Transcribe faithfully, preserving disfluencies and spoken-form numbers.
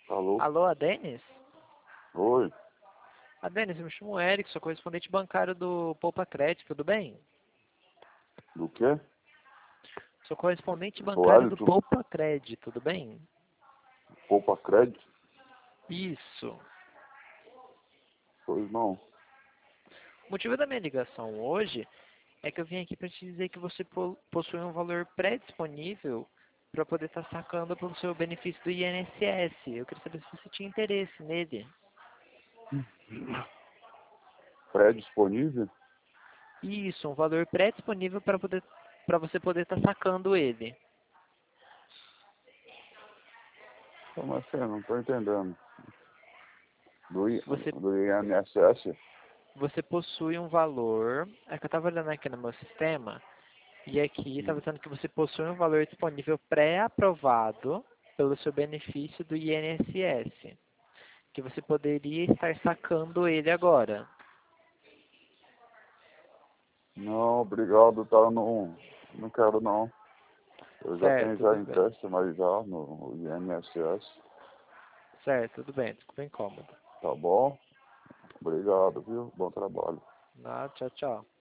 Alô? Alô, a Denis? Oi? A Denis, eu me chamo Eric, sou correspondente bancário do Poupa Crédito, tudo bem? Do quê? Sou correspondente Eu sou bancário do Wellington. Poupa Crédito, tudo bem? Poupa crédito? Isso. Pois não. O motivo da minha ligação hoje é que eu vim aqui para te dizer que você po- possui um valor pré-disponível para poder estar sacando pelo seu benefício do I N S S. Eu queria saber se você tinha interesse nele. Pré-disponível? Isso, um valor pré-disponível para poder para você poder estar sacando ele. Como assim? Não tô entendendo. Do, I, Você do I N S S? você possui um valor, é que eu estava olhando aqui no meu sistema, e aqui estava dizendo que você possui um valor disponível pré-aprovado pelo seu benefício do I N S S, que você poderia estar sacando ele agora. Não, obrigado, tá? Não, não quero não. Eu já tenho Certo, já tudo bem. empréstimo aí já no I N S S. Certo, tudo bem, desculpa o incômodo. Tá bom? Obrigado, viu? Bom trabalho. Nada, tchau, tchau.